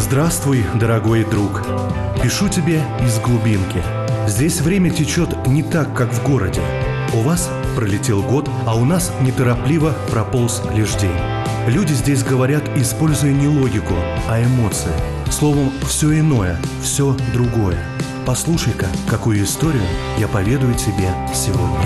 Здравствуй, дорогой друг. Пишу тебе из глубинки. Здесь время течет не так, как в городе. У вас пролетел год, а у нас неторопливо прополз лишь день. Люди здесь говорят, используя не логику, а эмоции. Словом, все иное, все другое. Послушай-ка, какую историю я поведаю тебе сегодня.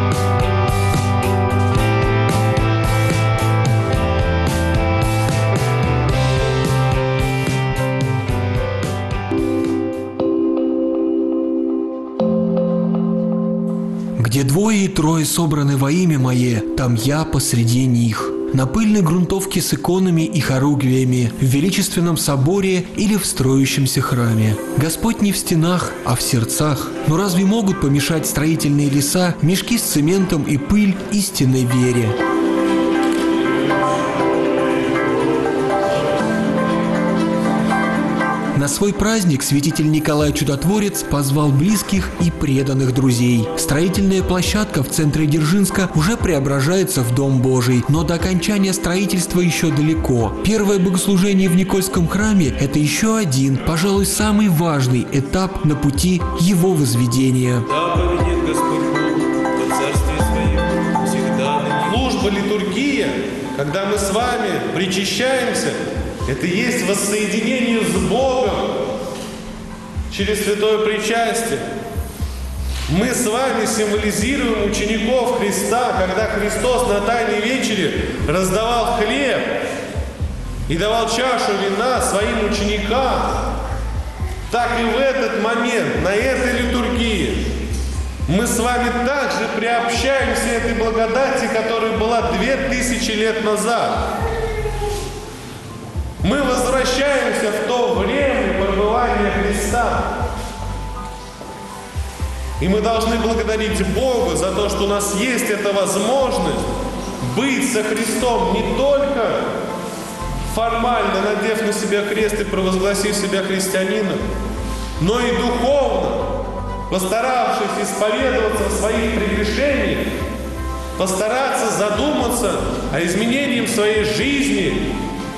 Где двое и трое собраны во имя Мое, там Я посреди них. На пыльной грунтовке с иконами и хоругвиями, в величественном соборе или в строящемся храме. Господь не в стенах, а в сердцах. Но разве могут помешать строительные леса, мешки с цементом и пыль истинной вере? На свой праздник святитель Николай Чудотворец позвал близких и преданных друзей. Строительная площадка в центре Дзержинска уже преображается в Дом Божий, но до окончания строительства еще далеко. Первое богослужение в Никольском храме – это еще один, пожалуй, самый важный этап на пути его возведения. Да поведет Господь Бог во царстве Своем всегда. Служба, литургия, когда мы с вами причащаемся, это и есть воссоединение с Богом через святое причастие. Мы с вами символизируем учеников Христа, когда Христос на Тайной вечере раздавал хлеб и давал чашу вина своим ученикам. Так и в этот момент, на этой литургии, мы с вами также приобщаемся к этой благодати, которая была 2000 лет назад. Мы возвращаемся в то время пребывания Христа. И мы должны благодарить Бога за то, что у нас есть эта возможность быть со Христом не только формально, надев на себя крест и провозгласив себя христианином, но и духовно, постаравшись исповедоваться в своих прегрешениях, постараться задуматься о изменении своей жизни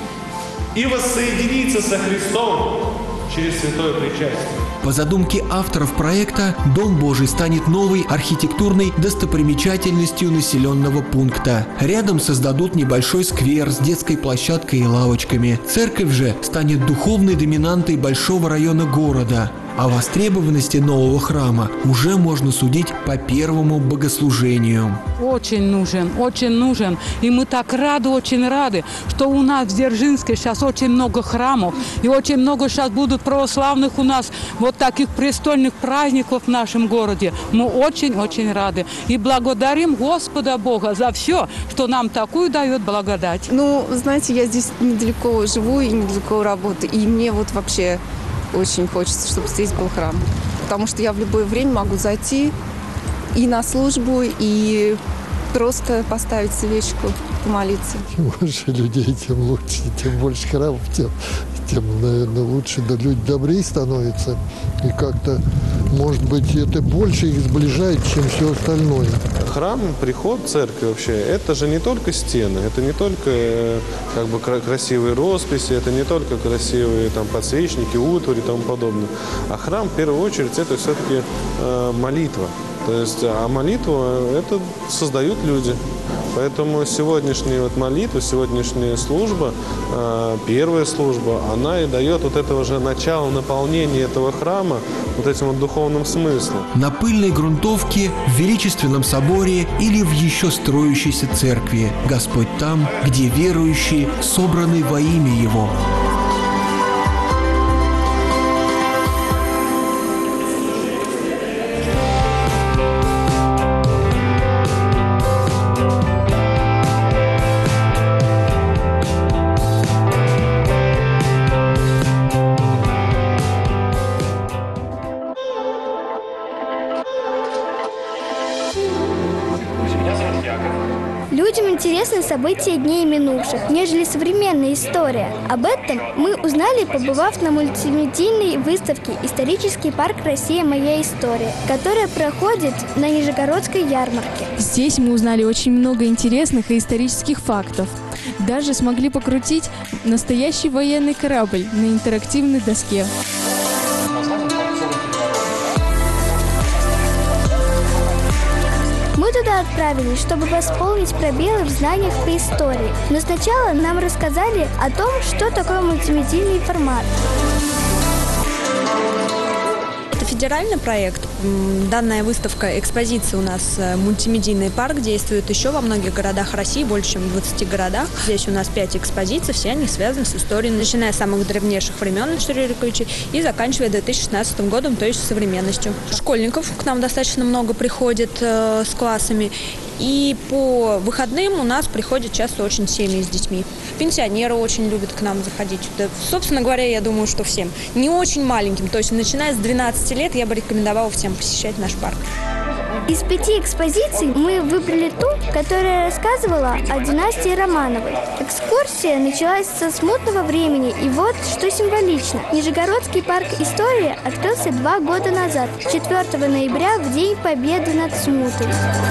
и воссоединиться со Христом через святое причастие. По задумке авторов проекта, Дом Божий станет новой архитектурной достопримечательностью населенного пункта. Рядом создадут небольшой сквер с детской площадкой и лавочками. Церковь же станет духовной доминантой большого района города. О востребованности нового храма уже можно судить по первому богослужению. Очень нужен. И мы так рады, очень рады, что у нас в Дзержинске сейчас очень много храмов. И очень много сейчас будут православных у нас вот таких престольных праздников в нашем городе. Мы очень рады. И благодарим Господа Бога за все, что нам такую дает благодать. Ну, знаете, я здесь недалеко живу и недалеко работаю. И мне вот вообще очень хочется, чтобы здесь был храм. Потому что я в любое время могу зайти и на службу, и просто поставить свечку, помолиться. Чем больше людей, тем лучше. Тем больше храмов, тем, наверное, лучше. Да, люди добрее становятся. И как-то, может быть, это больше их сближает, чем все остальное. Храм, приход, церковь вообще, это же не только стены, это не только как бы красивые росписи, это не только красивые там подсвечники, утвари и тому подобное. А храм, в первую очередь, это все-таки молитва. То есть, а молитву это создают люди. Поэтому сегодняшняя вот молитва, сегодняшняя служба, первая служба, она и дает вот этого же начала наполнения этого храма вот этим вот духовным смыслом. На пыльной грунтовке, в величественном соборе или в еще строящейся церкви. Господь там, где верующие собраны во имя Его. Людям интересны события дней минувших, нежели современная история. Об этом мы узнали, побывав на мультимедийной выставке «Исторический парк Россия. Моя история», которая проходит на Нижегородской ярмарке. Здесь мы узнали очень много интересных и исторических фактов. Даже смогли покрутить настоящий военный корабль на интерактивной доске. Мы туда отправились, чтобы восполнить пробелы в знаниях по истории. Но сначала нам рассказали о том, что такое мультимедийный формат. Это федеральный проект. Данная выставка, экспозиция у нас мультимедийный парк, действует еще во многих городах России, больше чем в 20 городах. Здесь у нас 5 экспозиций, все они связаны с историей, начиная с самых древнейших времен истории Ключи и заканчивая 2016 годом, то есть современностью. Школьников к нам достаточно много приходит с классами. И по выходным у нас приходят часто очень семьи с детьми. Пенсионеры очень любят к нам заходить. Да, собственно говоря, я думаю, что всем. Не очень маленьким, то есть начиная с 12 лет я бы рекомендовала всем посещать наш парк. Из 5 экспозиций мы выбрали ту, которая рассказывала о династии Романовых. Экскурсия началась со смутного времени, и вот что символично. Нижегородский парк истории открылся 2 года назад, 4 ноября, в День Победы над смутой.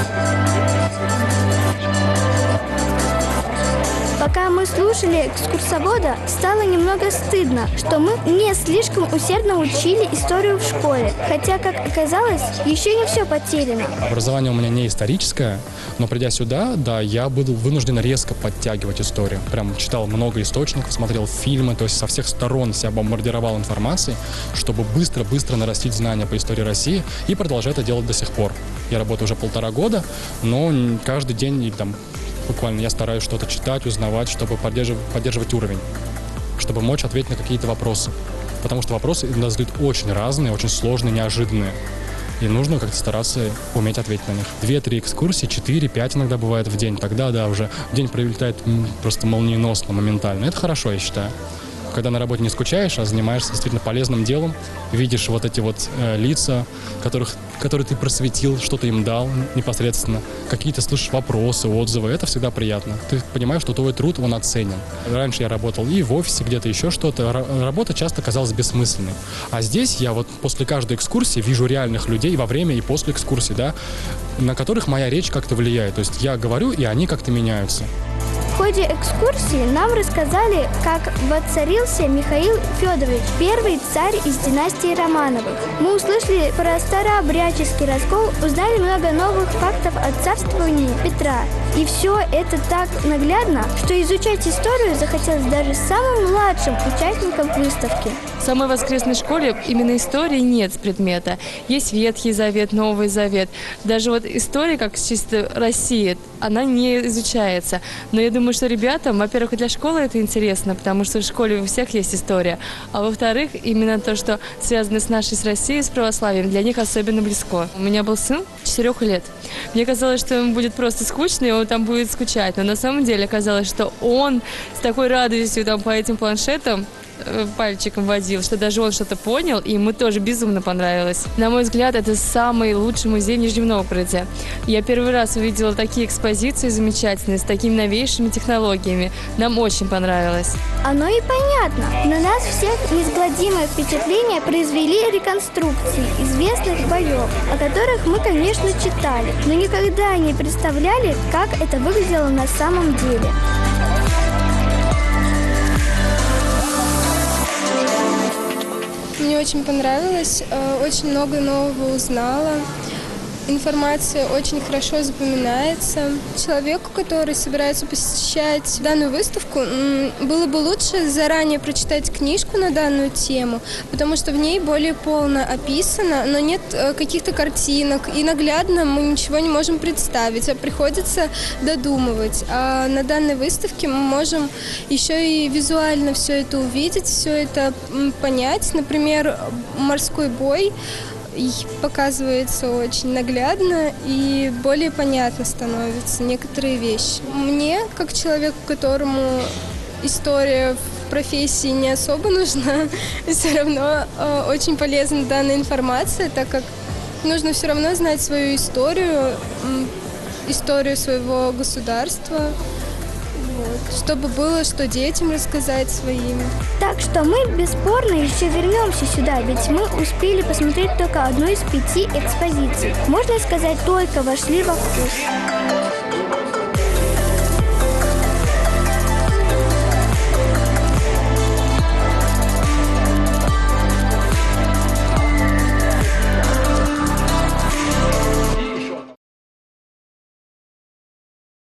Пока мы слушали экскурсовода, стало немного стыдно, что мы не слишком усердно учили историю в школе. Хотя, как оказалось, еще не все потеряно. Образование у меня не историческое, но придя сюда, да, я был вынужден резко подтягивать историю. Прям читал много источников, смотрел фильмы, то есть со всех сторон себя бомбардировал информацией, чтобы быстро-быстро нарастить знания по истории России и продолжать это делать до сих пор. Я работаю уже 1,5 года, но каждый день и там буквально я стараюсь что-то читать, узнавать, чтобы поддерживать уровень, чтобы мочь ответить на какие-то вопросы. Потому что вопросы нас задают очень разные, очень сложные, неожиданные. И нужно как-то стараться уметь ответить на них. 2-3 экскурсии, 4-5 иногда бывает в день. Тогда, да, уже день пролетает просто молниеносно, моментально. Это хорошо, я считаю. Когда на работе не скучаешь, а занимаешься действительно полезным делом, видишь вот эти вот лица, которые ты просветил, что-то им дал непосредственно, какие-то слышишь вопросы, отзывы, это всегда приятно. Ты понимаешь, что твой труд, он оценен. Раньше я работал и в офисе, где-то еще что-то. Работа часто казалась бессмысленной. А здесь я вот после каждой экскурсии вижу реальных людей во время и после экскурсии, да, на которых моя речь как-то влияет. То есть я говорю, и они как-то меняются. В ходе экскурсии нам рассказали, как воцарился Михаил Федорович, первый царь из династии Романовых. Мы услышали про старообрядческий раскол, узнали много новых фактов о царствовании Петра. И все это так наглядно, что изучать историю захотелось даже самым младшим участникам выставки. В самой воскресной школе именно истории нет предмета. Есть Ветхий Завет, Новый Завет. Даже вот история, как чисто России, она не изучается. Но я думаю, что ребятам, во-первых, для школы это интересно, потому что в школе у всех есть история. А во-вторых, именно то, что связано с нашей, с Россией, с православием, для них особенно близко. У меня был сын 4 лет. Мне казалось, что ему будет просто скучно, и он там будет скучать. Но на самом деле оказалось, что он с такой радостью там по этим планшетам пальчиком водил, что даже он что-то понял, и ему тоже безумно понравилось. На мой взгляд, это самый лучший музей в Нижнем Новгороде. Я первый раз увидела такие экспозиции замечательные, с такими новейшими технологиями. Нам очень понравилось. Оно и понятно. На нас всех неизгладимое впечатление произвели реконструкции известных боев, о которых мы, конечно, читали, но никогда не представляли, как это выглядело на самом деле. Мне очень понравилось, очень много нового узнала. Информация очень хорошо запоминается. Человеку, который собирается посещать данную выставку, было бы лучше заранее прочитать книжку на данную тему, потому что в ней более полно описано, но нет каких-то картинок, и наглядно мы ничего не можем представить, а приходится додумывать. А на данной выставке мы можем еще и визуально все это увидеть, все это понять. Например, морской бой показывается очень наглядно и более понятно становятся некоторые вещи. Мне, как человеку, которому история в профессии не особо нужна, все равно очень полезна данная информация, так как нужно все равно знать свою историю, историю своего государства. Вот, чтобы было что детям рассказать своим. Так что мы бесспорно еще вернемся сюда, ведь мы успели посмотреть только одну из 5 экспозиций. Можно сказать, только вошли во вкус.